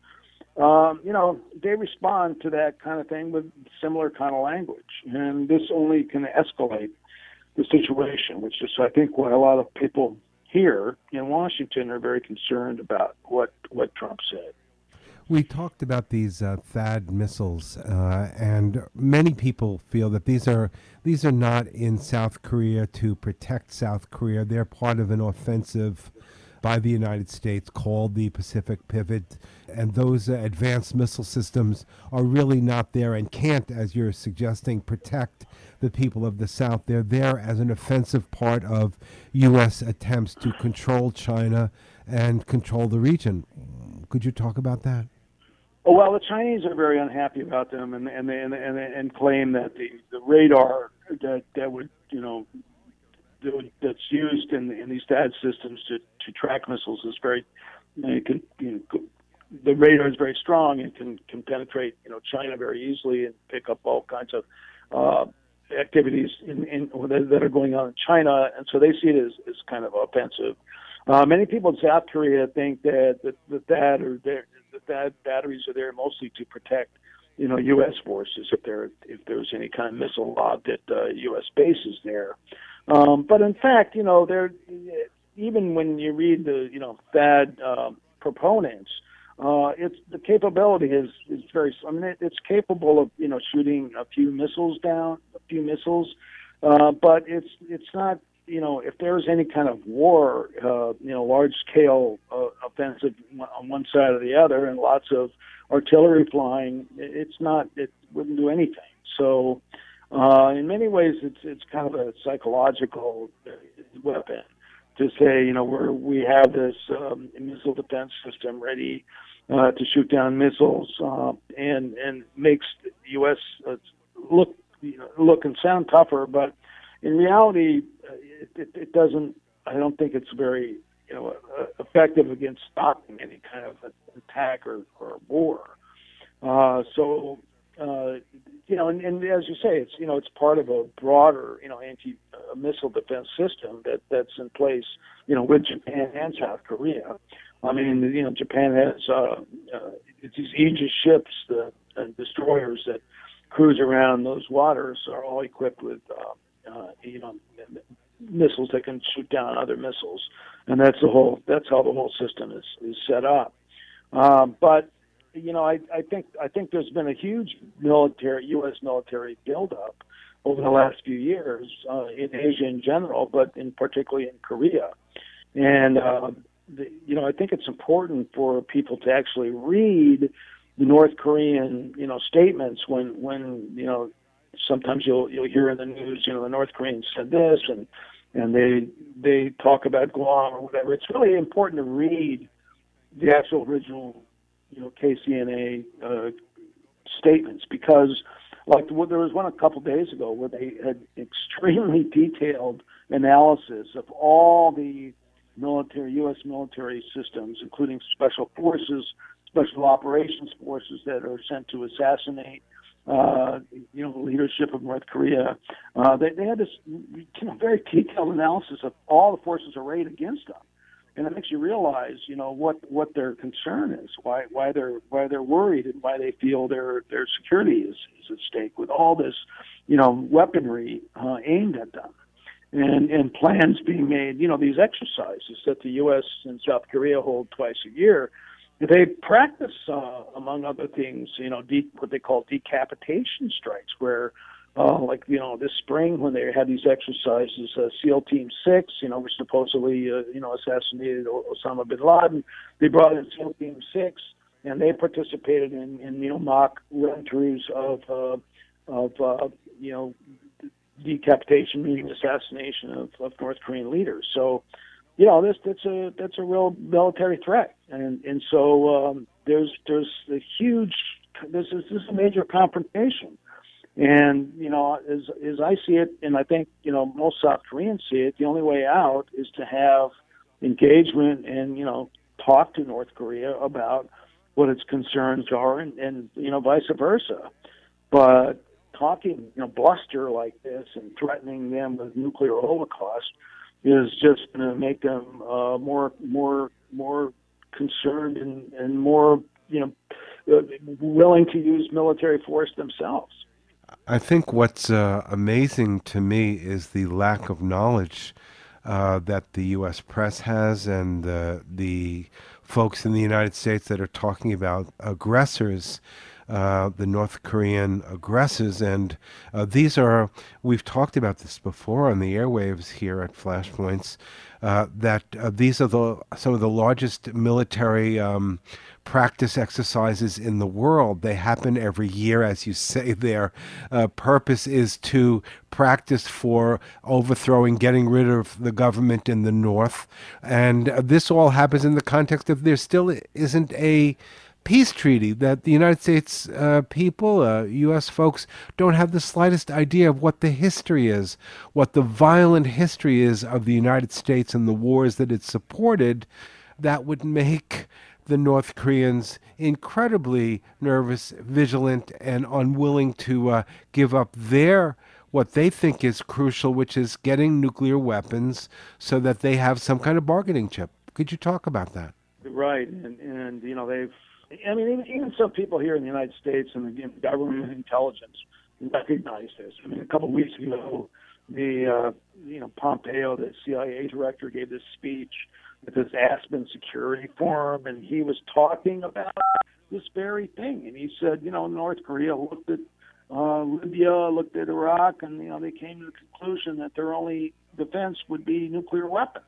um, you know, they respond to that kind of thing with similar kind of language, and this only can escalate the situation, which is, I think, why a lot of people here in Washington are very concerned about what what Trump said. We talked about these uh, THAAD missiles, uh, and many people feel that these are these are not in South Korea to protect South Korea. They're part of an offensive by the United States called the Pacific Pivot, and those uh, advanced missile systems are really not there and can't, as you're suggesting, protect the people of the South. They're there as an offensive part of U S attempts to control China and control the region. Could you talk about that? Oh, well, the Chinese are very unhappy about them, and and and and, and claim that the, the radar that that would you know that would, that's used in in these THAAD systems to, to track missiles is very you know, can, you know, the radar is very strong and can can penetrate you know China very easily and pick up all kinds of uh, activities in, in that are going on in China, and so they see it as, as kind of offensive. Uh, many people in South Korea think that that, that, that or that that batteries are there mostly to protect, you know, U S forces if there if there's any kind of missile lobbed at uh, U S bases there. Um, but in fact, you know, there even when you read the you know THAAD uh, proponents. Uh, it's the capability is, is very. I mean, it, it's capable of you know shooting a few missiles down, a few missiles, uh, but it's it's not. You know, if there's any kind of war, uh, you know, large scale uh, offensive on one side or the other, and lots of artillery flying, it's not. It wouldn't do anything. So, uh, in many ways, it's it's kind of a psychological weapon to say, you know, we're we have this um, missile defense system ready. Uh, to shoot down missiles uh, and and makes the U S uh, look you know, look and sound tougher, but in reality, uh, it, it, it doesn't. I don't think it's very you know uh, effective against stopping any kind of attack or, or war. Uh, so uh, you know, and, and as you say, it's you know it's part of a broader you know anti uh, missile defense system that that's in place you know with Japan and South Korea. I mean, you know, Japan has uh, uh, these Aegis ships, the uh, destroyers that cruise around those waters, are all equipped with, uh, uh, you know, missiles that can shoot down other missiles, and that's the whole. That's how the whole system is is set up. Um, but you know, I, I think I think there's been a huge military U S military buildup over the last few years uh, in Asia in general, but in particularly in Korea, and uh, the, you know, I think it's important for people to actually read the North Korean, you know, statements when, when, you know, sometimes you'll, you'll hear in the news, you know, the North Koreans said this and, and they, they talk about Guam or whatever. It's really important to read the actual original, you know, K C N A uh, statements, because like there was one a couple days ago where they had extremely detailed analysis of all the military, U S military systems, including special forces, special operations forces that are sent to assassinate, uh, you know, the leadership of North Korea. Uh, they, they had this you know, very detailed analysis of all the forces arrayed against them, and it makes you realize, you know, what, what their concern is, why why they're why they're worried, and why they feel their their security is, is at stake with all this, you know, weaponry uh, aimed at them. And, and plans being made, you know, these exercises that the U S and South Korea hold twice a year, they practice, uh, among other things, you know, de- what they call decapitation strikes, where, uh, like, you know, this spring when they had these exercises, uh, SEAL Team six, you know, which supposedly, uh, you know, assassinated Osama bin Laden, they brought in SEAL Team six, and they participated in, in you know, mock run-throughs of, uh, of uh, you know, decapitation, meaning assassination of, of North Korean leaders. So, you know, this that's a that's a real military threat, and and so um, there's there's a huge this is this is a major confrontation, and you know, as as I see it, and I think you know most South Koreans see it, the only way out is to have engagement and you know talk to North Korea about what its concerns are, and, and you know vice versa, but talking, you know, bluster like this and threatening them with nuclear holocaust is just going to make them uh, more, more, more concerned and, and more, you know, uh, willing to use military force themselves. I think what's uh, amazing to me is the lack of knowledge uh, that the U S press has, and uh, the folks in the United States that are talking about aggressors. Uh, the North Korean aggressors, and uh, these are, we've talked about this before on the airwaves here at Flashpoints, uh, that uh, these are the some of the largest military um, practice exercises in the world. They happen every year, as you say. Their uh, purpose is to practice for overthrowing, getting rid of the government in the North, and uh, this all happens in the context of there still isn't a peace treaty, that the United States uh, people, uh, U S folks, don't have the slightest idea of what the history is, what the violent history is of the United States and the wars that it supported. That would make the North Koreans incredibly nervous, vigilant, and unwilling to uh, give up their what they think is crucial, which is getting nuclear weapons so that they have some kind of bargaining chip. Could you talk about that? Right, and, and you know, they've I mean, even, even some people here in the United States and the government intelligence recognize this. I mean, a couple of weeks ago, the uh, you know Pompeo, the C I A director, gave this speech at this Aspen Security Forum, and he was talking about this very thing. And he said, you know, North Korea looked at uh, Libya, looked at Iraq, and you know they came to the conclusion that their only defense would be nuclear weapons.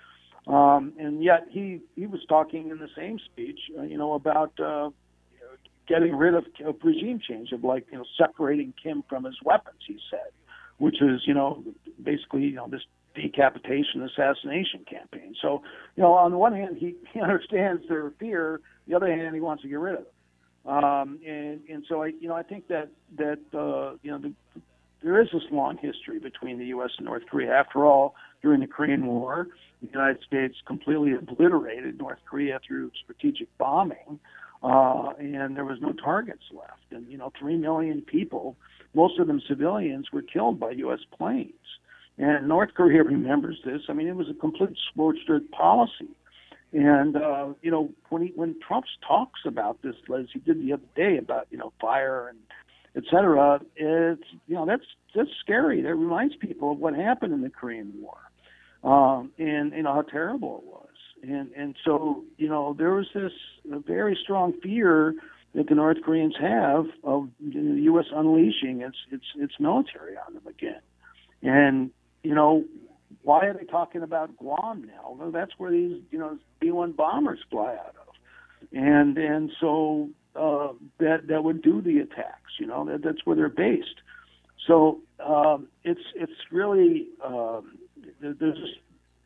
Um, and yet he, he was talking in the same speech, uh, you know, about uh, getting rid of, of regime change, of like, you know, separating Kim from his weapons, he said, which is, you know, basically, you know, this decapitation, assassination campaign. So, you know, on the one hand, he, he understands their fear. The other hand, he wants to get rid of them. Um, and, and so, I, you know, I think that, that uh, you know, the, there is this long history between the U S and North Korea. After all, during the Korean War, the United States completely obliterated North Korea through strategic bombing, uh, and there was no targets left. And, you know, three million people, most of them civilians, were killed by U S planes. And North Korea remembers this. I mean, it was a complete scorched earth policy. And, uh, you know, when he, when Trump talks about this, as he did the other day about, you know, fire and et cetera, it's, you know, that's, that's scary. That reminds people of what happened in the Korean War, um, and, you know, how terrible it was. And, and so, you know, there was this very strong fear that the North Koreans have of the U S unleashing its, its, its military on them again. And, you know, why are they talking about Guam now? Well, that's where these, you know, B one bombers fly out of, and and so uh, that that would do the attacks. You know, that, that's where they're based. So um, it's it's really um, there's just,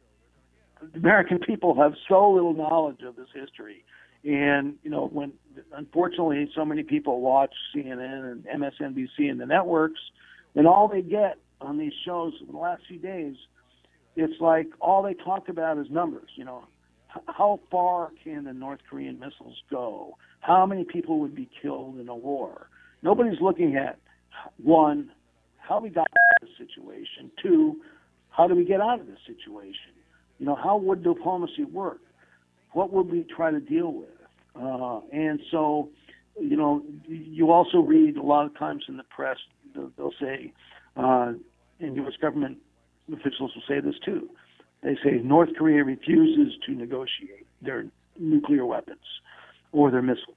the American people have so little knowledge of this history, and you know, when unfortunately so many people watch C N N and M S N B C and the networks, and all they get on these shows in the last few days, it's like all they talk about is numbers. You know, H- how far can the North Korean missiles go? How many people would be killed in a war? Nobody's looking at, one, how we got into this situation. Two, how do we get out of this situation? You know, how would diplomacy work? What would we try to deal with? Uh, and so, you know, you also read a lot of times in the press, they'll, they'll say, uh, and U S government officials will say this too. They say North Korea refuses to negotiate their nuclear weapons or their missiles.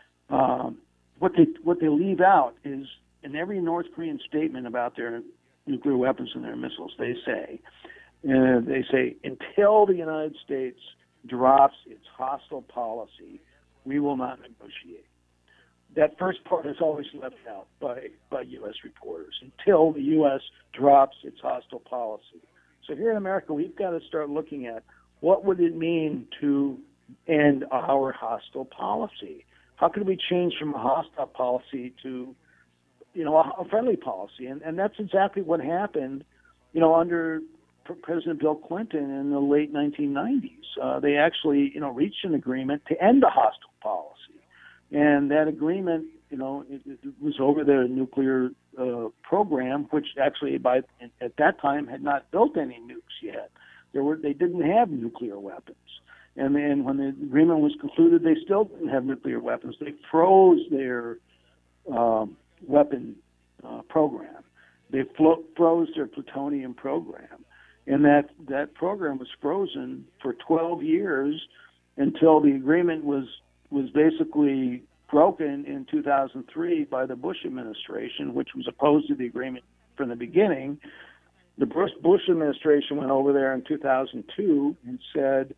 Um, what they what they leave out is, in every North Korean statement about their nuclear weapons and their missiles, they say, uh, they say, until the United States drops its hostile policy, we will not negotiate. That first part is always left out by, by U S reporters, until the U S drops its hostile policy. So here in America, we've got to start looking at what would it mean to end our hostile policy? How could we change from a hostile policy to, you know, a, a friendly policy? And, and that's exactly what happened, you know, under President Bill Clinton in the late nineteen nineties. Uh, they actually, you know, reached an agreement to end the hostile policy. And that agreement, you know, it, it was over their nuclear uh, program, which actually, by at that time, had not built any nukes yet. There were they didn't have nuclear weapons, and then when the agreement was concluded, they still didn't have nuclear weapons. They froze their um, weapon uh, program. They flo- froze their plutonium program, and that that program was frozen for twelve years until the agreement was. was basically broken in two thousand three by the Bush administration, which was opposed to the agreement from the beginning. The Bush, Bush administration went over there in two thousand two and said,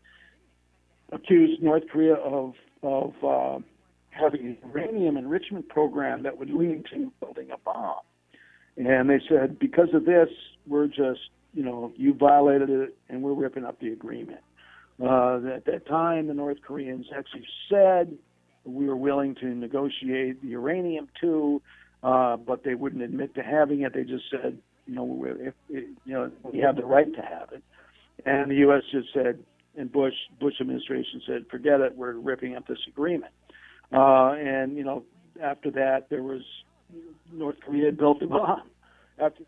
accused North Korea of, of uh, having an uranium enrichment program that would lead to building a bomb. And they said, because of this, we're just, you know, you violated it and we're ripping up the agreement. Uh, at that time, the North Koreans actually said we were willing to negotiate the uranium too, uh, but they wouldn't admit to having it. They just said, you know, if, if, you know, we have the right to have it. And the U S just said, and Bush Bush administration said, forget it, we're ripping up this agreement. Uh, and you know, after that, there was North Korea built a bomb. After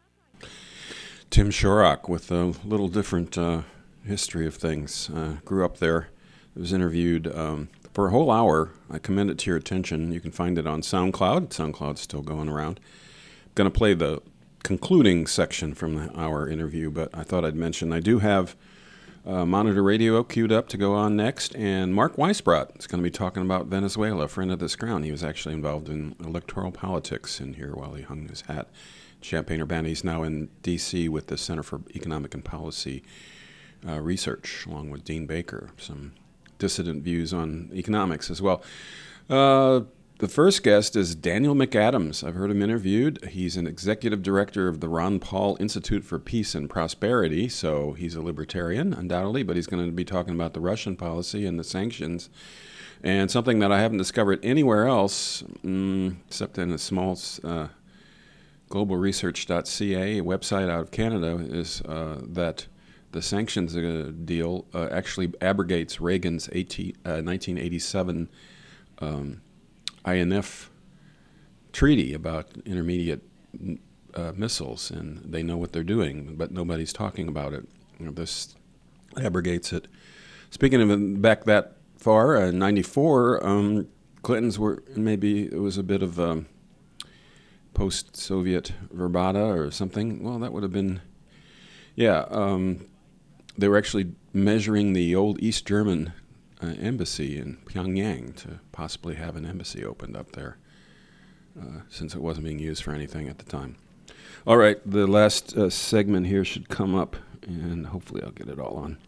Tim Shorrock with a little different. Uh history of things. Uh, grew up there. It was interviewed um, for a whole hour. I commend it to your attention. You can find it on SoundCloud. SoundCloud's still going around. I'm going to play the concluding section from the hour interview, but I thought I'd mention I do have uh, Monitor Radio queued up to go on next, and Mark Weisbrot is going to be talking about Venezuela, a friend of this ground. He was actually involved in electoral politics in here while he hung his hat. Champaign-Urbana. He's now in D C with the Center for Economic and Policy Uh, research, along with Dean Baker, some dissident views on economics as well. Uh, the first guest is Daniel McAdams. I've heard him interviewed. He's an executive director of the Ron Paul Institute for Peace and Prosperity, so he's a libertarian, undoubtedly, but he's going to be talking about the Russian policy and the sanctions, and something that I haven't discovered anywhere else, mm, except in a small uh, global research dot c a website out of Canada, is uh, that the sanctions uh, deal uh, actually abrogates Reagan's eighteen, uh, nineteen eighty-seven um, I N F treaty about intermediate uh, missiles, and they know what they're doing, but nobody's talking about it. You know, this abrogates it. Speaking of back that far, uh, ninety-four, um, Clintons were maybe it was a bit of um, post-Soviet verbata or something. Well, that would have been, yeah. Um, they were actually measuring the old East German uh, embassy in Pyongyang to possibly have an embassy opened up there, uh, since it wasn't being used for anything at the time. All right, the last uh, segment here should come up, and hopefully I'll get it all on.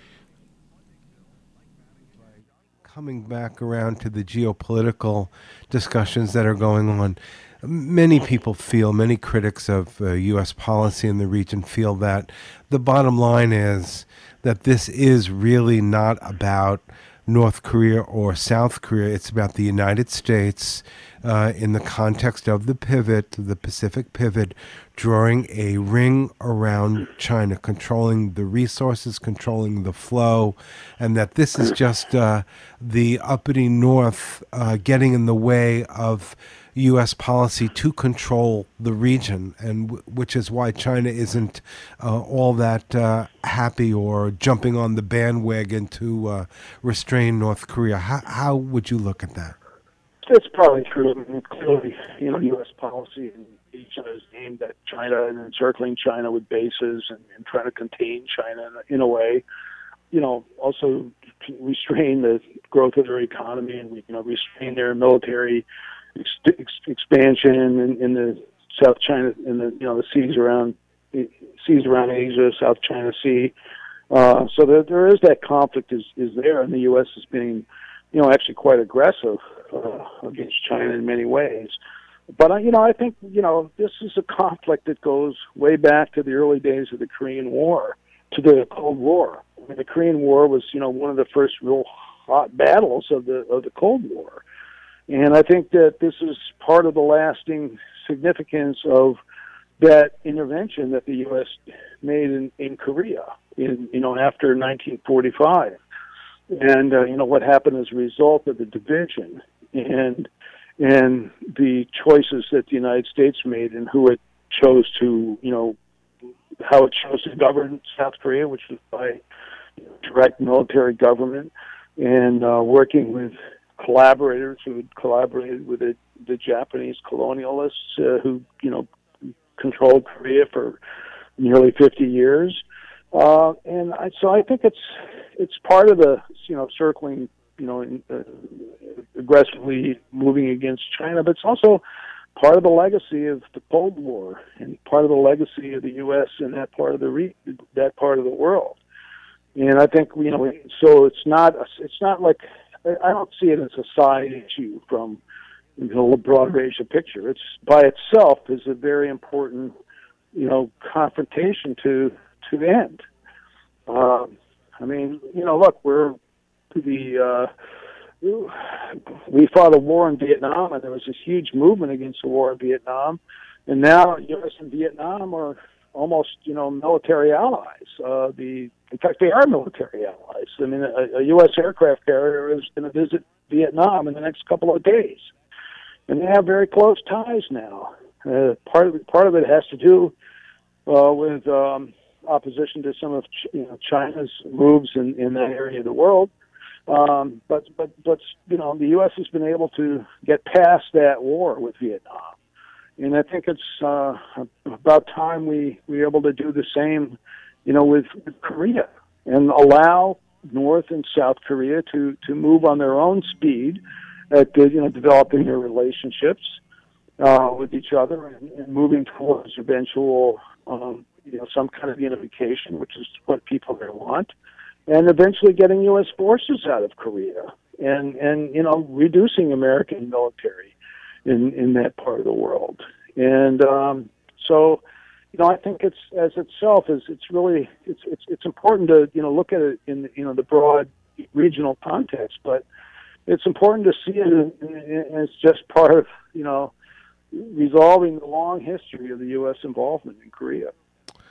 Coming back around to the geopolitical discussions that are going on, many people feel, many critics of uh, U S policy in the region feel that the bottom line is that this is really not about North Korea or South Korea. It's about the United States uh, in the context of the pivot, the Pacific pivot, drawing a ring around China, controlling the resources, controlling the flow, and that this is just uh, the uppity North uh, getting in the way of U S policy to control the region, and w- which is why China isn't uh, all that uh, happy or jumping on the bandwagon to uh, restrain North Korea. How, how would you look at that? It's probably true. I mean, clearly, you know, U S policy in Asia is aimed at China and encircling China with bases and, and trying to contain China in, in a way. You know, also restrain the growth of their economy and, you know, restrain their military Ex- ex- expansion in, in the South China, in the you know the seas around seas around Asia, South China Sea. Uh, so there, there is that conflict is, is there, and the U S is being, you know, actually quite aggressive uh, against China in many ways. But uh, you know, I think you know this is a conflict that goes way back to the early days of the Korean War, to the Cold War. I mean, the Korean War was you know one of the first real hot battles of the of the Cold War. And I think that this is part of the lasting significance of that intervention that the U S made in, in Korea, in you know after nineteen forty-five, and uh, you know what happened as a result of the division and and the choices that the United States made and who it chose to you know how it chose to govern South Korea, which was by direct military government, and uh, working with collaborators who had collaborated with the, the Japanese colonialists uh, who, you know, controlled Korea for nearly fifty years. Uh, and I, so I think it's it's part of the, you know, circling, you know, in, uh, aggressively moving against China, but it's also part of the legacy of the Cold War and part of the legacy of the U S in that part of the re- that part of the world. And I think, you know, so it's not it's not like I don't see it as a side issue from you know, the broader Asia picture. It's by itself is a very important, you know, confrontation to to end. Um, I mean, you know, look, we're the uh, we fought a war in Vietnam, and there was this huge movement against the war in Vietnam, and now U S and Vietnam are almost, you know, military allies. Uh, the in fact, they are military allies. I mean, a, a U S aircraft carrier is going to visit Vietnam in the next couple of days, and they have very close ties now. Uh, part of it, part of it has to do uh, with um, opposition to some of Ch- you know, China's moves in, in that area of the world. Um, but but but you know, the U S has been able to get past that war with Vietnam. And I think it's uh, about time we we were able to do the same, you know, with, with Korea and allow North and South Korea to, to move on their own speed at the, you know developing their relationships uh, with each other and, and moving towards eventual um, you know some kind of unification, which is what people there want, and eventually getting U S forces out of Korea and and you know reducing American military in in that part of the world. And um, so, you know, I think it's as itself is it's really it's it's it's important to you know look at it in you know the broad regional context, but it's important to see it as just part of you know resolving the long history of the U S involvement in Korea.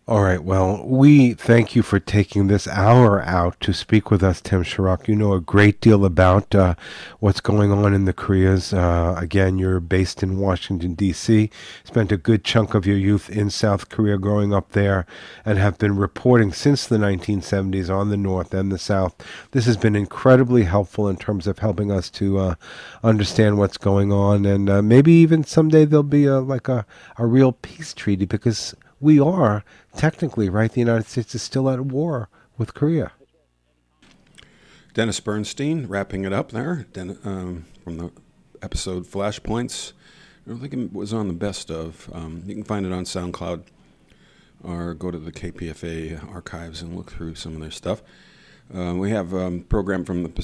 All right. Well, we thank you for taking this hour out to speak with us, Tim Sharrock. You know a great deal about uh, what's going on in the Koreas. Uh, again, you're based in Washington, D C, spent a good chunk of your youth in South Korea growing up there, and have been reporting since the nineteen seventies on the North and the South. This has been incredibly helpful in terms of helping us to uh, understand what's going on, and uh, maybe even someday there'll be a, like a, a real peace treaty, because we are technically, right, the United States is still at war with Korea. Dennis Bernstein, wrapping it up there Den- um, from the episode Flashpoints. I don't think it was on the best of. Um, you can find it on SoundCloud or go to the K P F A archives and look through some of their stuff. Uh, we have a um, program from the